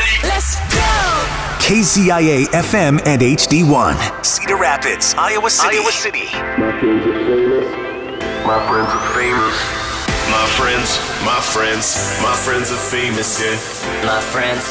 ready? Let's go! KZIA FM and HD1. Cedar Rapids, Iowa City. My friends are famous. My friends are famous. My friends are famous, yeah. My friends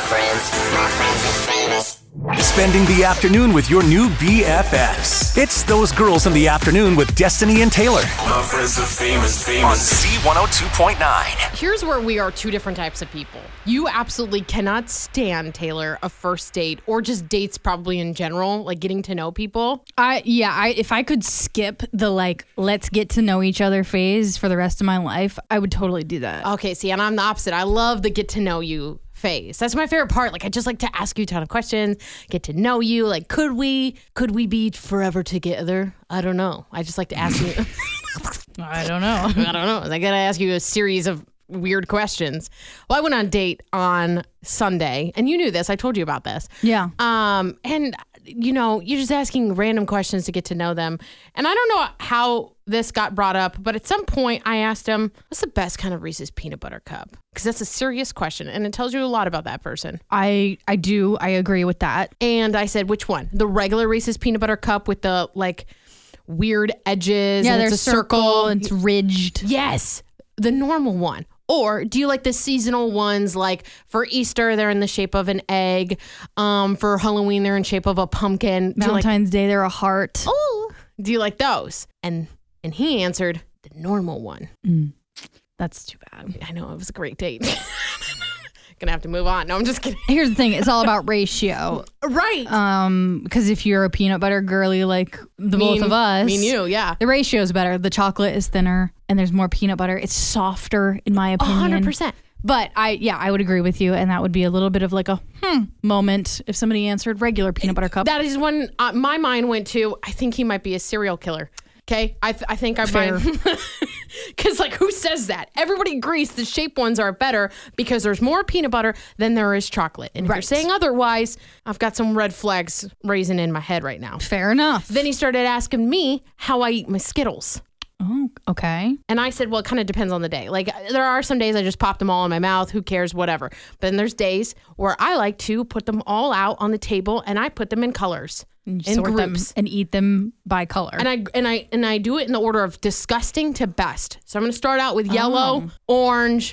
are famous. Spending the afternoon with your new BFFs. It's Those Girls in the Afternoon with Destiny and Taylor. My friends are famous. On C102.9. Here's where we are two different types of people. You absolutely cannot stand, Taylor, a first date or just dates probably in general, like getting to know people. If I could skip the let's get to know each other phase for the rest of my life, I would totally do that. Okay, see, and I'm the opposite. I love the get to know you phase. That's my favorite part. I just like to ask you a ton of questions, get to know you. Could we be forever together? I don't know. I just like to ask you. I don't know. I gotta ask you a series of weird questions. Well, I went on a date on Sunday, and you knew this. I told you about this. Yeah. And you're just asking random questions to get to know them. And I don't know how this got brought up, but at some point I asked him, what's the best kind of Reese's peanut butter cup? Because that's a serious question, and it tells you a lot about that person. I do. I agree with that. And I said, which one? The regular Reese's peanut butter cup with the weird edges. Yeah, and there's it's a circle. And it's ridged. Yes. The normal one. Or do you like the seasonal ones? For Easter, they're in the shape of an egg. For Halloween, they're in shape of a pumpkin. Valentine's Day, they're a heart. Oh, do you like those? And he answered the normal one. That's too bad. I know, it was a great date. Gonna have to move on. No, I'm just kidding. Here's the thing. It's all about ratio. Right. Because if you're a peanut butter girly like both of us. Me and you, yeah. The ratio is better. The chocolate is thinner and there's more peanut butter. It's softer in my opinion. 100%. But I would agree with you. And that would be a little bit of a moment if somebody answered regular peanut butter cup. That is when my mind went to, I think he might be a serial killer. Okay, I think I might. Because who says that? Everybody agrees the shaped ones are better because there's more peanut butter than there is chocolate. And if you're saying otherwise, I've got some red flags raising in my head right now. Fair enough. Then he started asking me how I eat my Skittles. Oh, okay. And I said, well, it kind of depends on the day. There are some days I just pop them all in my mouth. Who cares? Whatever. But then there's days where I like to put them all out on the table and I put them in colors. And sort groups. Them and eat them by color. And I do it in the order of disgusting to best. So I'm going to start out with yellow, orange,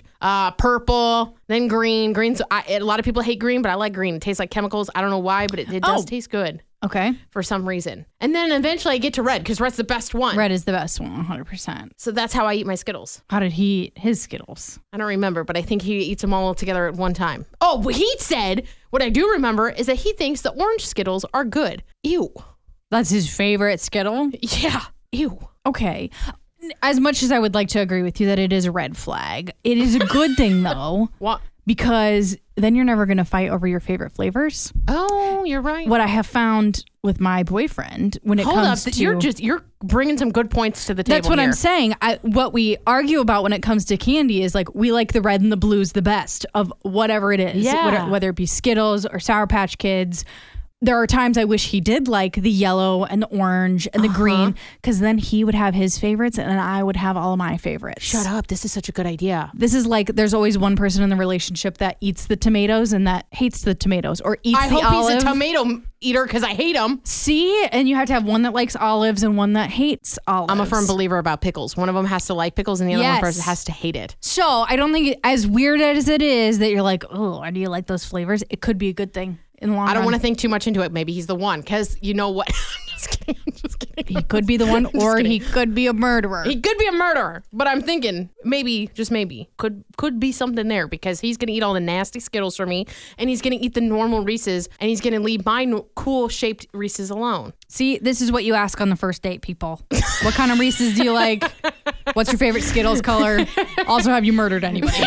purple, then green. Green's a lot of people hate green, but I like green. It tastes like chemicals. I don't know why, but it does taste good. Okay. For some reason. And then eventually I get to red because red's the best one. Red is the best one, 100%. So that's how I eat my Skittles. How did he eat his Skittles? I don't remember, but I think he eats them all together at one time. Oh, what he said, what I do remember is that he thinks the orange Skittles are good. Ew. That's his favorite Skittle? Yeah. Ew. Okay. As much as I would like to agree with you that it is a red flag, it is a good thing though. What? Because then you're never going to fight over your favorite flavors. Oh, you're right. What I have found with my boyfriend when it comes to... You're bringing some good points to the table. That's what I'm saying. What we argue about when it comes to candy is we like the red and the blues the best of whatever it is. Yeah. Whether it be Skittles or Sour Patch Kids. There are times I wish he did like the yellow and the orange and the green, because then he would have his favorites and I would have all of my favorites. Shut up. This is such a good idea. This is there's always one person in the relationship that eats the tomatoes and that hates the tomatoes or eats the olive. I hope he's a tomato eater because I hate them. See? And you have to have one that likes olives and one that hates olives. I'm a firm believer about pickles. One of them has to like pickles and the other one person has to hate it. So I don't think as weird as it is that you're oh, why do you like those flavors? It could be a good thing. In the long I don't run. want to think too much into it. Maybe he's the one, because you know what? I'm just kidding. He could be the one, or he could be a murderer. He could be a murderer, but I'm thinking maybe, just maybe, could be something there, because he's going to eat all the nasty Skittles for me, and he's going to eat the normal Reese's, and he's going to leave my cool shaped Reese's alone. See, this is what you ask on the first date, people. What kind of Reese's do you like? What's your favorite Skittles color? Also, have you murdered anybody?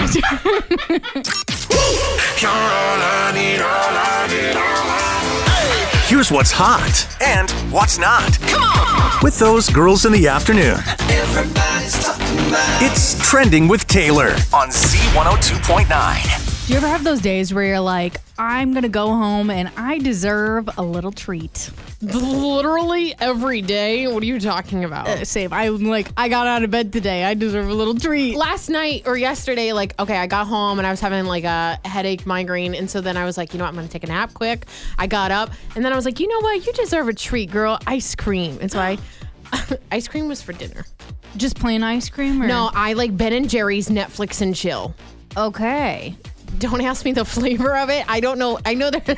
Here's what's hot and what's not. Come on! With Those Girls in the Afternoon. Everybody's talking about It's Trending with Taylor on Z102.9. Do you ever have those days where you're I'm going to go home and I deserve a little treat? Literally every day. What are you talking about? Same. I'm like, I got out of bed today. I deserve a little treat. Last night or yesterday, I got home and I was having like a headache, migraine. And so then I was like, you know what? I'm going to take a nap quick. I got up and then I was like, you know what? You deserve a treat, girl. Ice cream. And so ice cream was for dinner. Just plain ice cream? Or? No, I like Ben & Jerry's Netflix and chill. Okay. Don't ask me the flavor of it. I don't know. I know there's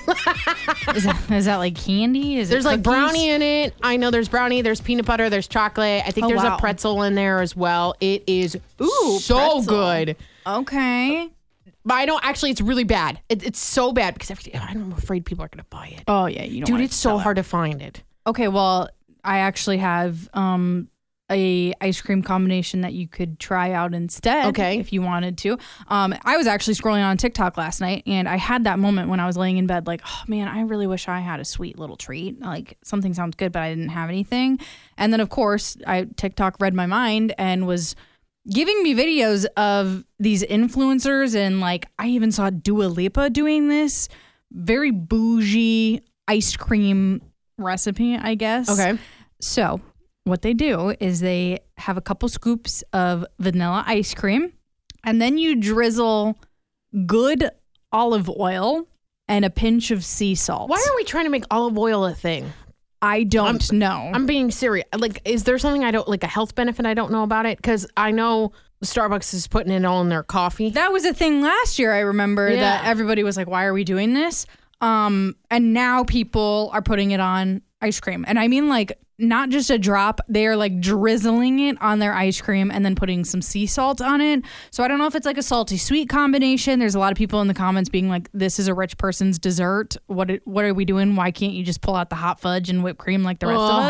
is that like candy? There's like brownie in it. I know there's brownie. There's peanut butter. There's chocolate. I think there's a pretzel in there as well. It is so pretzel. good. Okay. But I don't actually. It's really bad. It's so bad because I'm afraid people are gonna buy it. Oh yeah, you don't. Dude, it's so hard to find it. Okay, well, I actually have a ice cream combination that you could try out instead. Okay. If you wanted to. I was actually scrolling on TikTok last night and I had that moment when I was laying in bed like, oh man, I really wish I had a sweet little treat. Like something sounds good, but I didn't have anything. And then of course, TikTok read my mind and was giving me videos of these influencers and like I even saw Dua Lipa doing this very bougie ice cream recipe, I guess. Okay. So what they do is they have a couple scoops of vanilla ice cream and then you drizzle good olive oil and a pinch of sea salt. Why are we trying to make olive oil a thing? I don't know. I'm being serious. Like, is there something like a health benefit I don't know about it? Because I know Starbucks is putting it all in their coffee. That was a thing last year, I remember, that everybody was like, why are we doing this? And now people are putting it on ice cream. And I mean like not just a drop, they are like drizzling it on their ice cream and then putting some sea salt on it. So I don't know if it's like a salty sweet combination. There's a lot of people in the comments being like, this is a rich person's dessert. What are we doing? Why can't you just pull out the hot fudge and whipped cream like the rest of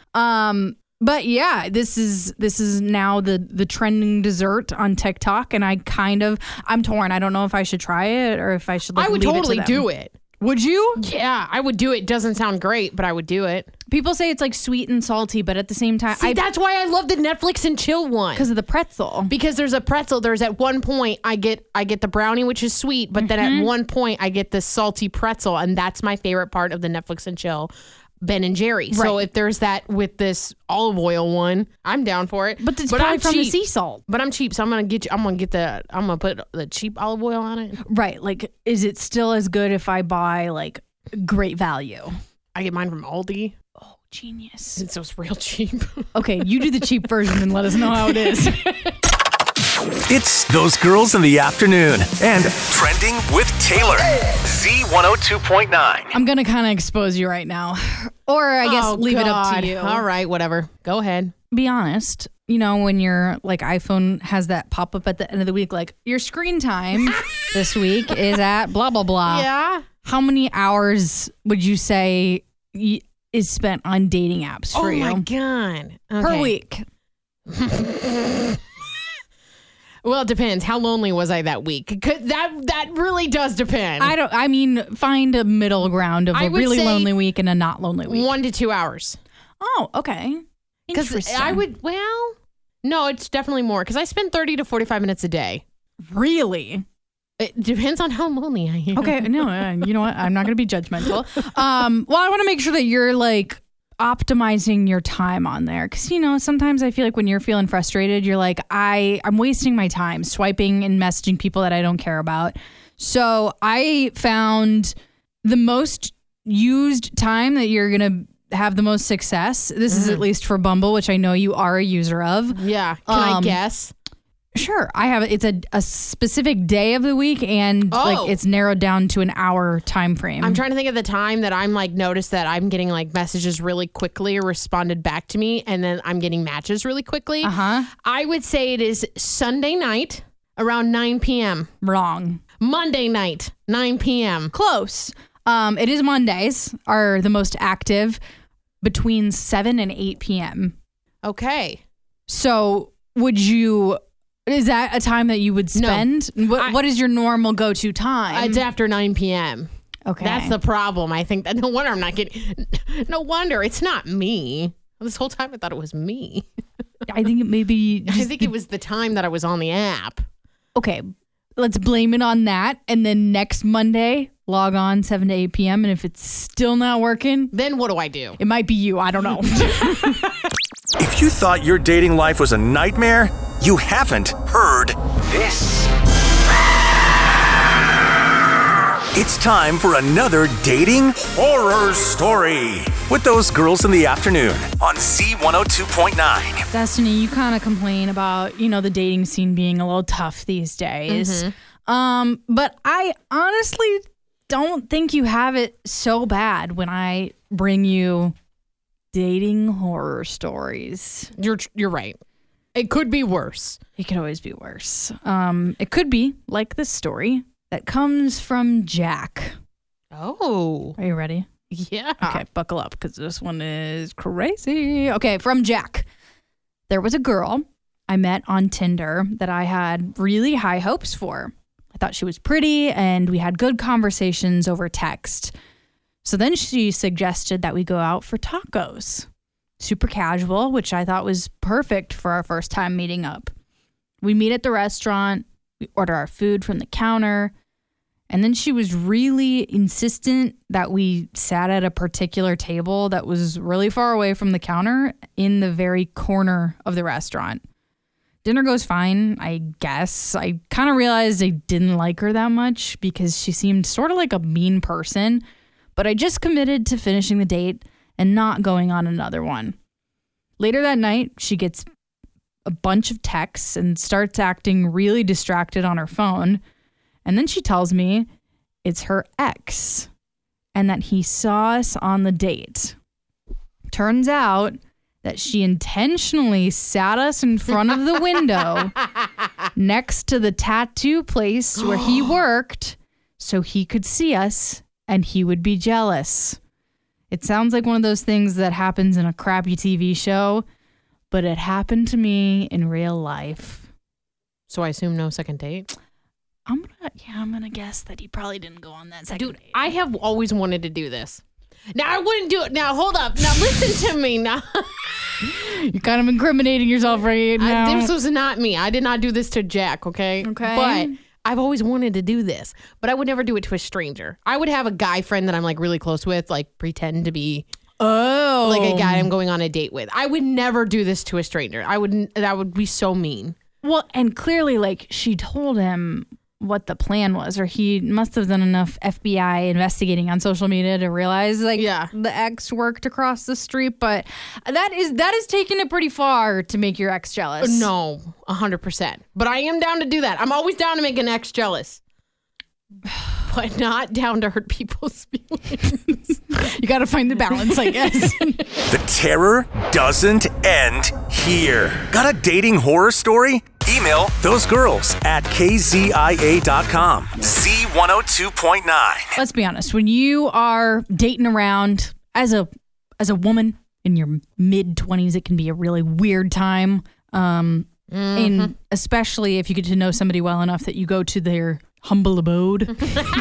us? But yeah, this is now the trending dessert on TikTok, and I'm torn. I don't know if I should try it or if I should. Like, I would leave totally it to them. do it. Would you? Yeah, I would do it. Doesn't sound great, but I would do it. People say it's like sweet and salty, but at the same time, See, that's why I love the Netflix and chill one. because of the pretzel. Because there's a pretzel. There's at one point I get the brownie, which is sweet, but then at one point I get the salty pretzel, and that's my favorite part of the Netflix and chill Ben & Jerry. So if there's that with this olive oil one, I'm down for it. But it's probably I'm from the cheap. sea salt. But I'm cheap, so I'm gonna put the cheap olive oil on it. Right. Like, is it still as good if I buy like great value? I get mine from Aldi. Oh, genius. So it's real cheap. Okay, you do the cheap version and let us know how it is. It's Those Girls in the Afternoon and Trending with Taylor. Z102.9. I'm going to kind of expose you right now. Or I guess leave it up to you. All right, whatever. Go ahead. Be honest. You know, when your like iPhone has that pop up at the end of the week, like your screen time this week is at blah, blah, blah. Yeah. How many hours would you say is spent on dating apps for you? Oh my God. Per week. Well, it depends. How lonely was I that week? 'Cause that really does depend. Find a middle ground of a really lonely week and a not lonely week. 1 to 2 hours. Oh, okay. Because no, it's definitely more. Because I spend 30 to 45 minutes a day. Really? It depends on how lonely I am. Okay, no, you know what? I'm not going to be judgmental. Well, I want to make sure that you're like optimizing your time on there. Because, you know, sometimes I feel like when you're feeling frustrated, you're like, I'm wasting my time swiping and messaging people that I don't care about. So I found the most used time that you're going to have the most success. This is at least for Bumble, which I know you are a user of. Yeah. Can I guess? Sure. I have it's a specific day of the week and like it's narrowed down to an hour time frame. I'm trying to think of the time that I'm like noticed that I'm getting like messages really quickly responded back to me, and then I'm getting matches really quickly. I would say it is Sunday night around 9 p.m. Wrong. Monday night, 9 p.m. Close. It is Mondays are the most active between 7 and 8 p.m. Okay. So is that a time that you would spend? No. What is your normal go-to time? It's after 9 p.m. Okay. That's the problem. I think that no wonder I'm not getting, no wonder it's not me. This whole time I thought it was me. I think it may be. I think it was the time that I was on the app. Okay. Let's blame it on that. And then next Monday, log on 7 to 8 p.m. And if it's still not working, Then what do I do? it might be you. I don't know. If you thought your dating life was a nightmare, you haven't heard this. It's time for another dating horror story with those girls in the afternoon on Z102.9. Destiny, you kind of complain about, the dating scene being a little tough these days. But I honestly don't think you have it so bad when I bring you dating horror stories. You're right. It could be worse. It could always be worse. It could be like this story that comes from Jack. Oh. Are you ready? Yeah. Okay, buckle up because this one is crazy. Okay, from Jack. There was a girl I met on Tinder that I had really high hopes for. I thought she was pretty and we had good conversations over text. So then she suggested that we go out for tacos. Super casual, which I thought was perfect for our first time meeting up. We meet at the restaurant, we order our food from the counter, and then she was really insistent that we sat at a particular table that was really far away from the counter in the very corner of the restaurant. Dinner goes fine, I guess. I kind of realized I didn't like her that much because she seemed sort of like a mean person, but I just committed to finishing the date and not going on another one. Later that night, she gets a bunch of texts and starts acting really distracted on her phone. And then she tells me it's her ex and that he saw us on the date. Turns out that she intentionally sat us in front of the window next to the tattoo place where he worked so he could see us and he would be jealous. It sounds like one of those things that happens in a crappy TV show, but it happened to me in real life. So I assume no second date? I'm gonna guess that he probably didn't go on that second date. I have always wanted to do this. Now, I wouldn't do it. Now, hold up. Now, listen to me. Now, You're kind of incriminating yourself right now. this was not me. I did not do this to Jack, okay? Okay. But I've always wanted to do this, but I would never do it to a stranger. I would have a guy friend that I'm like really close with, like pretend to be like a guy I'm going on a date with. I would never do this to a stranger. That would be so mean. Well, and clearly, like, she told him what the plan was, or he must have done enough FBI investigating on social media to realize, like, the ex worked across the street. But that is taking it pretty far to make your ex jealous. No, 100%. But I am down to do that. I'm always down to make an ex jealous. But not down to hurt people's feelings. You got to find the balance, I guess. The terror doesn't end here. Got a dating horror story? Email those girls at kzia.com. Z102.9. Let's be honest. When you are dating around as a woman in your mid-20s, it can be a really weird time. And especially if you get to know somebody well enough that you go to their humble abode.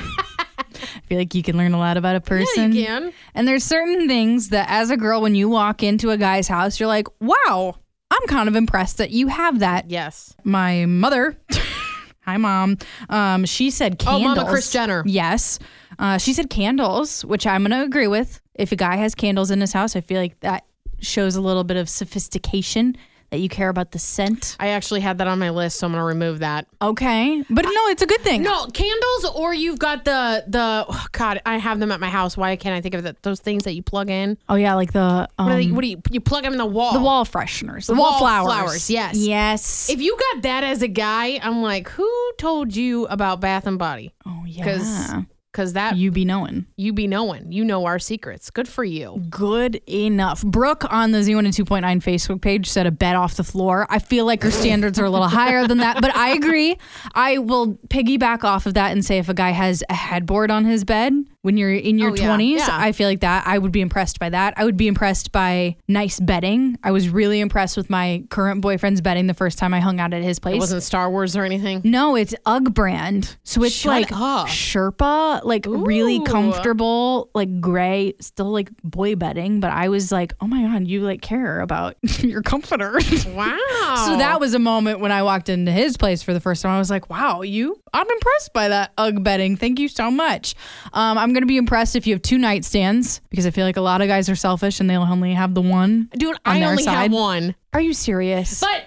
I feel like you can learn a lot about a person. Yeah, you can. And there's certain things that as a girl, when you walk into a guy's house, you're like, wow, I'm kind of impressed that you have that. Yes. My mother, hi, Mom, she said candles. Oh, Mama Kris Jenner. Yes. She said candles, which I'm going to agree with. If a guy has candles in his house, I feel like that shows a little bit of sophistication, that you care about the scent. I actually had that on my list, so I'm going to remove that. Okay. But no, it's a good thing. No, candles, or you've got oh God, I have them at my house. Why can't I think of that? Those things that you plug in. Oh, yeah, like the... what do you plug them in the wall? The wall fresheners. The wall flowers. flowers, yes. Yes. If you got that as a guy, I'm like, who told you about Bath and Body? Oh, yeah. Because that... You be knowing. You be knowing. You know our secrets. Good for you. Good enough. Brooke on the Z102.9 Facebook page said a bed off the floor. I feel like her standards are a little higher than that, but I agree. I will piggyback off of that and say if a guy has a headboard on his bed when you're in your 20s, I feel like that. I would be impressed by that. I would be impressed by nice bedding. I was really impressed with my current boyfriend's bedding the first time I hung out at his place. It wasn't Star Wars or anything? No, it's UGG brand. So it's Shut like up. Sherpa, like really comfortable, like gray, still like boy bedding. But I was like, oh my God, you like care about your comforter. Wow. So that was a moment when I walked into his place for the first time. I was like, wow, you I'm impressed by that UGG bedding. Thank you so much. I'm going to be impressed if you have 2 nightstands because I feel like a lot of guys are selfish and they'll only have the one. Dude, on I their only side. have one. Are you serious? But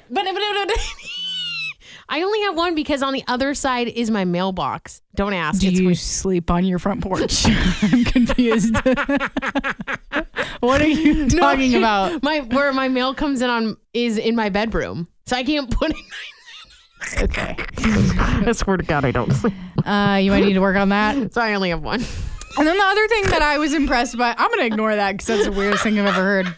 I only have one because on the other side is my mailbox. Don't ask. Do It's you weird. sleep on your front porch? I'm confused. What are you talking about? Where my mail comes in is in my bedroom, so I can't put it. Okay. I swear to God, I don't sleep. You might need to work on that. So I only have one. And then the other thing that I was impressed by, I'm going to ignore that because that's the weirdest thing I've ever heard.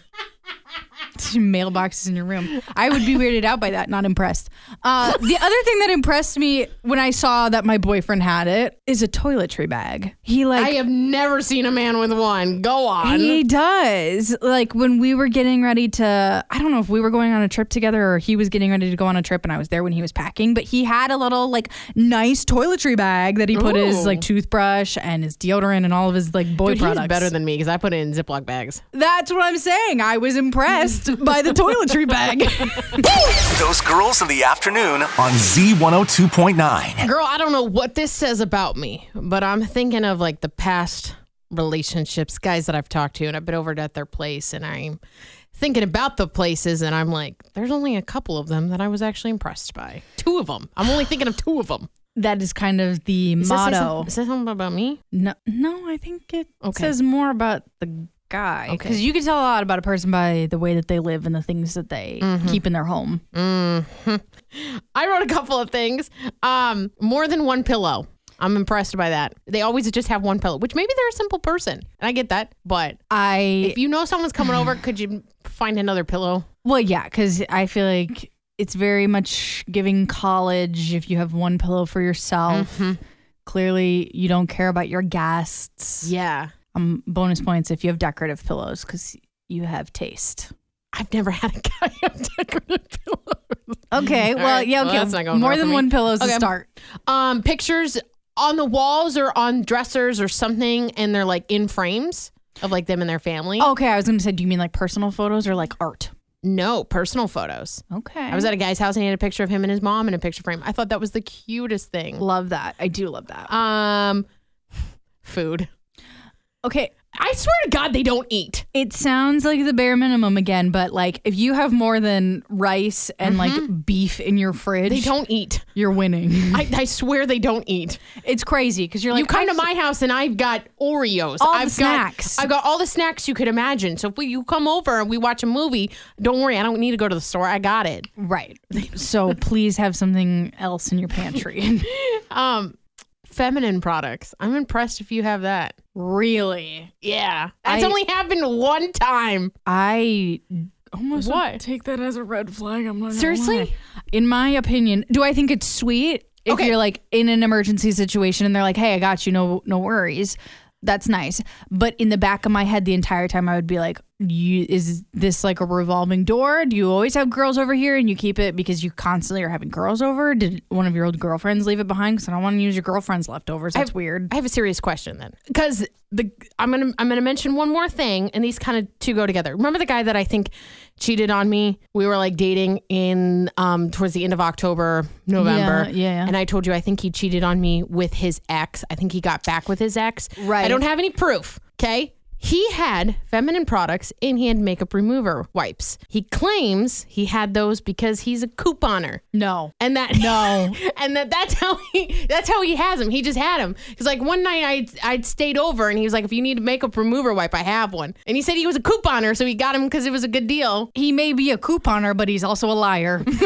Mailboxes in your room. I would be weirded out by that, not impressed. The other thing that impressed me when I saw that my boyfriend had it is a toiletry bag. I have never seen a man with one. Go on. He does. Like when we were getting ready to, I don't know if we were going on a trip together or he was getting ready to go on a trip and I was there when he was packing, but he had a little like nice toiletry bag that he put his like toothbrush and his deodorant and all of his like boy products. He's better than me because I put it in Ziploc bags. That's what I'm saying. I was impressed by the toiletry bag. Those girls in the afternoon on Z102.9. Girl, I don't know what this says about me, but I'm thinking of like the past relationships, guys that I've talked to, and I've been over at their place, and I'm thinking about the places, and I'm like, there's only a couple of them that I was actually impressed by. 2 of them. I'm only thinking of 2 of them. That is kind of the motto. Is that something about me? No, I think it says more about the guy. Because you can tell a lot about a person by the way that they live and the things that they keep in their home. Mm-hmm. I wrote a couple of things. More than one pillow. I'm impressed by that. They always just have one pillow, which maybe they're a simple person. And I get that. But if you know someone's coming over, could you find another pillow? Well, yeah, because I feel like it's very much giving college if you have one pillow for yourself. Clearly, you don't care about your guests. Yeah. Bonus points if you have decorative pillows because you have taste. I've never had a guy have decorative pillows. Okay, well, right. yeah, okay. Well, that's not going more well than for me. one pillow is a Okay. start. Pictures on the walls or on dressers or something, and they're like in frames of like them and their family. Okay, I was going to say, do you mean like personal photos or like art? No, personal photos. Okay. I was at a guy's house and he had a picture of him and his mom in a picture frame. I thought that was the cutest thing. Love that. I do love that. Food. Okay. I swear to God, they don't eat. It sounds like the bare minimum again, but like if you have more than rice and like beef in your fridge, They don't eat. you're winning. I swear they don't eat. It's crazy because you're like, You come to my house and I've got Oreos. All the I've snacks. I've got all the snacks you could imagine. So if you come over and we watch a movie, don't worry. I don't need to go to the store. I got it. Right. So please have something else in your pantry. Feminine products. I'm impressed if you have that. Really? Yeah. That's only happened one time. I almost What? take that as a red flag. I'm not gonna Seriously? lie. In my opinion, do I think it's sweet if Okay. you're like in an emergency situation and they're like, "Hey, I got you. No worries." That's nice. But in the back of my head, the entire time I would be like, is this like a revolving door? Do you always have girls over here and you keep it because you constantly are having girls over? Did one of your old girlfriends leave it behind? Because I don't want to use your girlfriend's leftovers. That's weird. I have a serious question then, because I'm gonna mention one more thing, and these kind of two go together. Remember the guy that I think cheated on me? We were like dating in towards the end of October, November. Yeah. And I told you I think he cheated on me with his ex. I think he got back with his ex. Right. I don't have any proof. Okay. He had feminine products and he had makeup remover wipes. He claims he had those because he's a couponer. No. And that's how he has them. He just had them. Because like one night I'd stayed over and he was like, if you need a makeup remover wipe, I have one. And he said he was a couponer, so he got him because it was a good deal. He may be a couponer, but he's also a liar. You're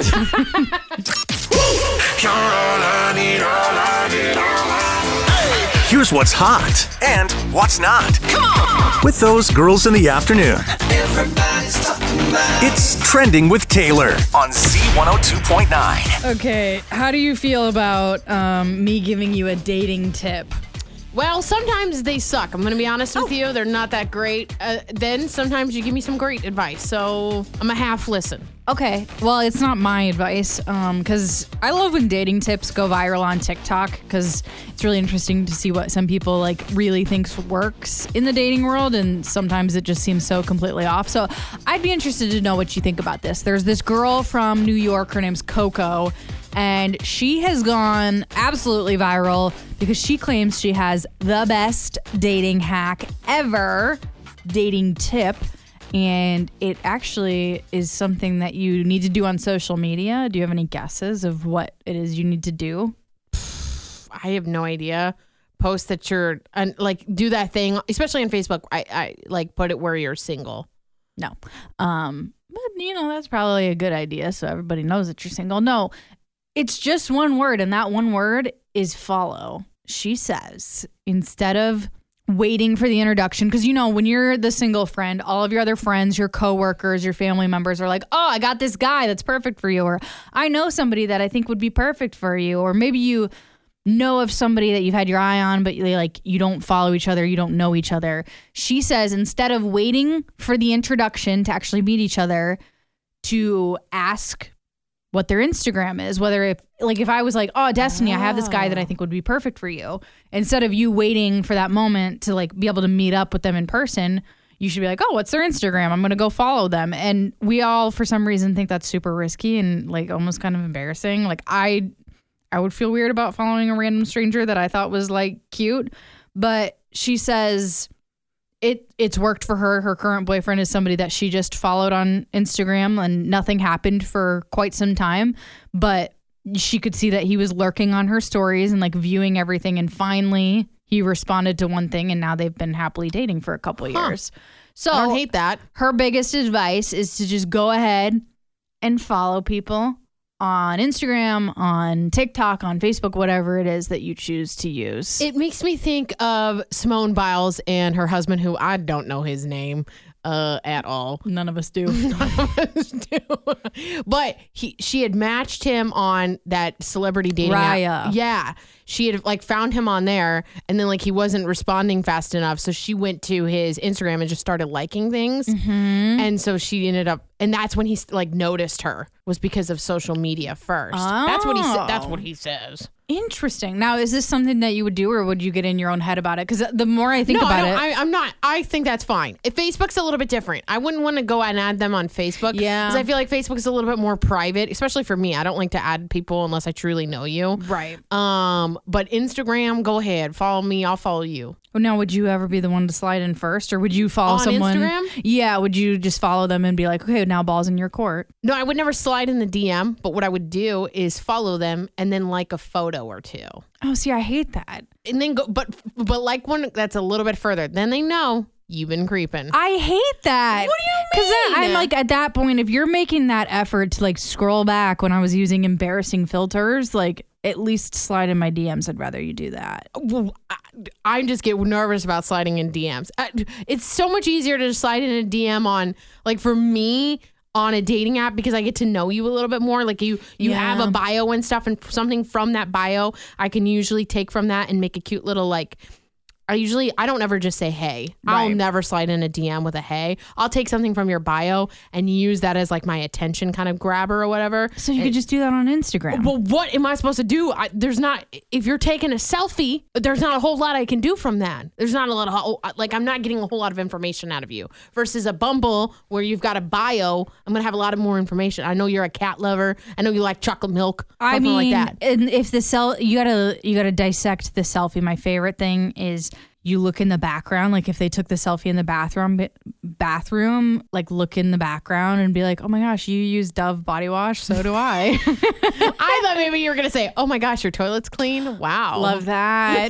all I need, all I need, all I need. Here's what's hot and what's not. Come on! With those girls in the afternoon. Everybody's talking about it. It's Trending with Taylor on Z102.9. Okay, how do you feel about me giving you a dating tip? Well, sometimes they suck. I'm going to be honest with you. They're not that great. Then sometimes you give me some great advice. So I'm a half listen. Okay, well, it's not my advice because I love when dating tips go viral on TikTok because it's really interesting to see what some people like really thinks works in the dating world, and sometimes it just seems so completely off. So I'd be interested to know what you think about this. There's this girl from New York. Her name's Coco. And she has gone absolutely viral because she claims she has the best dating hack ever, dating tip. And it actually is something that you need to do on social media. Do you have any guesses of what it is you need to do? I have no idea. Post that you're, do that thing, especially on Facebook. I put it where you're single. No. But, that's probably a good idea so everybody knows that you're single. No, it's just one word, and that one word is follow. She says, instead of waiting for the introduction, because when you're the single friend, all of your other friends, your coworkers, your family members are like, oh, I got this guy that's perfect for you, or I know somebody that I think would be perfect for you, or maybe you know of somebody that you've had your eye on, but you don't follow each other, you don't know each other. She says, instead of waiting for the introduction to actually meet each other, to ask what their Instagram is, whether if I was like, oh, Destiny, I have this guy that I think would be perfect for you. Instead of you waiting for that moment to be able to meet up with them in person, you should be like, oh, what's their Instagram? I'm going to go follow them. And we all, for some reason, think that's super risky and almost kind of embarrassing. I would feel weird about following a random stranger that I thought was cute. But she says it's worked for her. Her current boyfriend is somebody that she just followed on Instagram, and nothing happened for quite some time. But she could see that he was lurking on her stories and viewing everything. And finally he responded to one thing, and now they've been happily dating for a couple of years. So I don't hate that. Her biggest advice is to just go ahead and follow people on Instagram, on TikTok, on Facebook, whatever it is that you choose to use. It makes me think of Simone Biles and her husband, who I don't know his name at all. None of us do. But she had matched him on that celebrity dating app. Yeah. She had found him on there, and then he wasn't responding fast enough. So she went to his Instagram and just started liking things. Mm-hmm. And so she ended up, and that's when he noticed her, was because of social media first. Oh. That's what he said. That's what he says. Interesting. Now, is this something that you would do, or would you get in your own head about it? Because the more I think about it, I'm not. I think that's fine. If Facebook's a little bit different, I wouldn't want to go and add them on Facebook. Yeah, because I feel like Facebook's a little bit more private, especially for me. I don't like to add people unless I truly know you. Right. But Instagram, go ahead, follow me. I'll follow you. Well, now, would you ever be the one to slide in first, or would you follow on someone? Instagram? Yeah. Would you just follow them and be like, okay, now ball's in your court? No, I would never slide in the DM. But what I would do is follow them and then like a photo or two. Oh, see, I hate that. And then go, but like one that's a little bit further. Then they know you've been creeping. I hate that. What do you mean? Because I'm at that point, if you're making that effort to scroll back when I was using embarrassing filters, at least slide in my DMs. I'd rather you do that. Well, I just get nervous about sliding in DMs. It's so much easier to slide in a DM on, for me, on a dating app, because I get to know you a little bit more. You have a bio and stuff, and something from that bio I can usually take from that and make a cute little I don't ever just say hey. Right. I'll never slide in a DM with a hey. I'll take something from your bio and use that as my attention kind of grabber or whatever. So you could just do that on Instagram. Well, what am I supposed to do? If you're taking a selfie, there's not a whole lot I can do from that. There's not a lot of, I'm not getting a whole lot of information out of you. Versus a Bumble where you've got a bio, I'm going to have a lot of more information. I know you're a cat lover. I know you like chocolate milk. Something like that. And if you gotta dissect the selfie. My favorite thing is you look in the background, if they took the selfie in the bathroom, look in the background and be like, oh my gosh, you use Dove body wash, so do I. I thought maybe you were gonna say, oh my gosh, your toilet's clean. Wow, love that.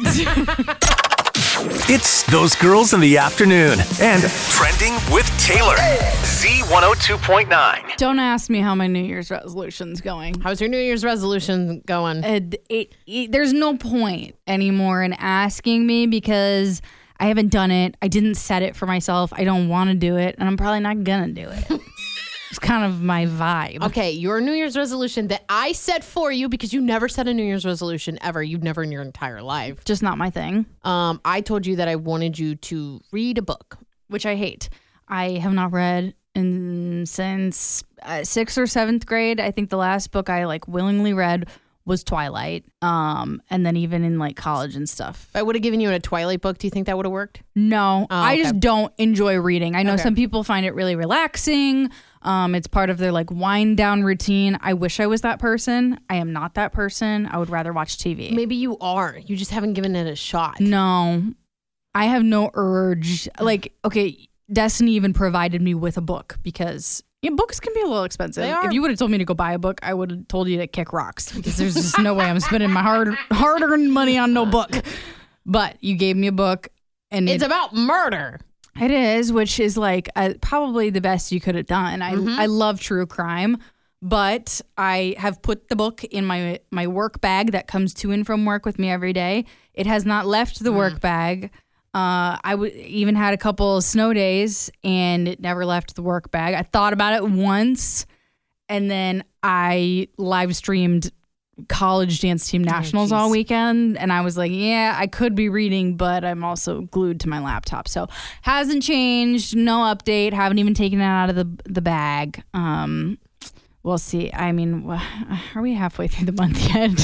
It's Those Girls in the Afternoon and Trending with Taylor. Z102.9. Don't ask me how my New Year's resolution's going. How's your New Year's resolution going? There's no point anymore in asking me because I haven't done it. I didn't set it for myself. I don't want to do it, and I'm probably not going to do it. It's kind of my vibe. Okay, your New Year's resolution that I set for you, because you never set a New Year's resolution ever. You've never in your entire life. Just not my thing. I told you that I wanted you to read a book. Which I hate. I have not read since 6th or 7th grade. I think the last book I willingly read was Twilight. And then even in like college and stuff. If I would have given you a Twilight book, do you think that would have worked? No, I just don't enjoy reading. I know Okay. some people find it really relaxing. It's part of their like wind down routine. I wish I was that person. I am not that person. I would rather watch TV. Maybe you are. You just haven't given it a shot. No, I have no urge. Like, okay, Destiny even provided me with a book because books can be a little expensive. They are. If you would have told me to go buy a book, I would have told you to kick rocks because there's just no way I'm spending my hard-earned money on no book. But you gave me a book. And It's about murder. It is, which is like probably the best you could have done. I love true crime, but I have put the book in my work bag that comes to and from work with me every day. It has not left the work bag. I even had a couple of snow days and it never left the work bag. I thought about it once and then I live streamed college dance team nationals all weekend and I was like, yeah, I could be reading, but I'm also glued to my laptop. So hasn't changed, no update, haven't even taken it out of the bag. We'll see. I mean, are we halfway through the month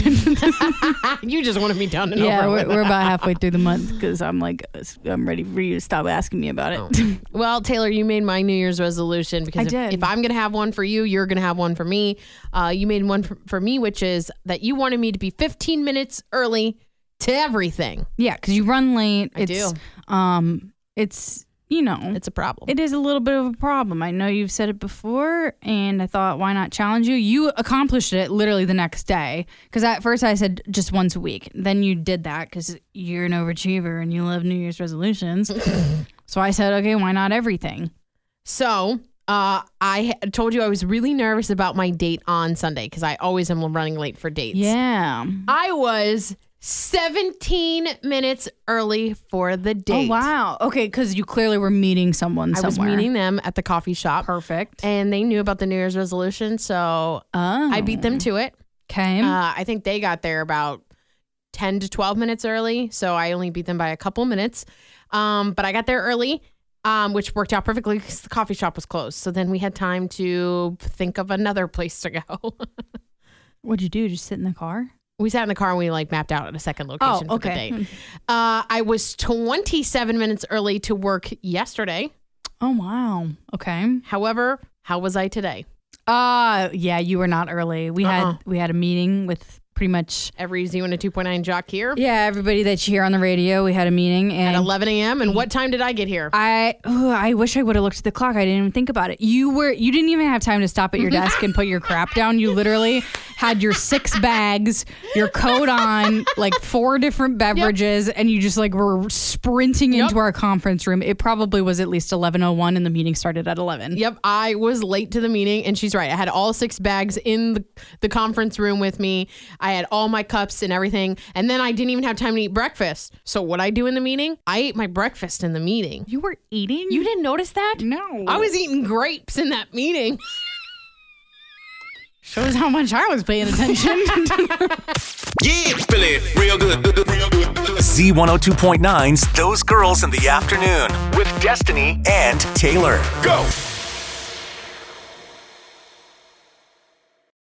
yet? You just want to be done and Yeah, over with. we're about halfway through the month because I'm ready for you to stop asking me about it. Well, Taylor, you made my New Year's resolution because I did. if I'm going to have one for you, you're going to have one for me. You made one for me, which is that you wanted me to be 15 minutes early to everything. Yeah, because you run late. I do. It's, It's a problem. it is a little bit of a problem. I know you've said it before, and I thought, why not challenge you? You accomplished it literally the next day. Because at first I said just once a week. Then you did that because you're an overachiever and you love New Year's resolutions. So I said, okay, why not everything? So I told you I was really nervous about my date on Sunday because I always am running late for dates. Yeah. I was 17 minutes early for the date. Oh, wow. Okay, because you clearly were meeting someone I somewhere. was meeting them at the coffee shop. Perfect. And they knew about the New Year's resolution, so I beat them to it. Okay. I think they got there about 10 to 12 minutes early, so I only beat them by a couple minutes. But I got there early, which worked out perfectly because the coffee shop was closed. So then we had time to think of another place to go. What'd you do? Just sit in the car? We sat in the car and we mapped out a second location for the date. I was 27 minutes early to work yesterday. Oh, wow. Okay. However, how was I today? Yeah, you were not early. We had a meeting with pretty much Every Z1 a 2.9 jock here everybody that you hear on the radio. We had a meeting at and 11 a.m. And what time did I get here? I wish I would have looked at the clock. I didn't even think about it. You didn't even have time to stop at your desk and put your crap down. You literally had your 6 bags, your coat on, like 4 different beverages, and you just like were sprinting into our conference room. It probably was at least 11:01 and the meeting started at 11. Yep, I was late to the meeting, and she's right. I had all 6 bags in the conference room with me. I had all my cups and everything, and then I didn't even have time to eat breakfast. So what I do in the meeting? I ate my breakfast in the meeting. You were eating? You didn't notice that? No. I was eating grapes in that meeting. Shows how much I was paying attention. Yeah, feel it real good. Real good. Z102.9's Those Girls in the Afternoon with Destiny and Taylor. Go.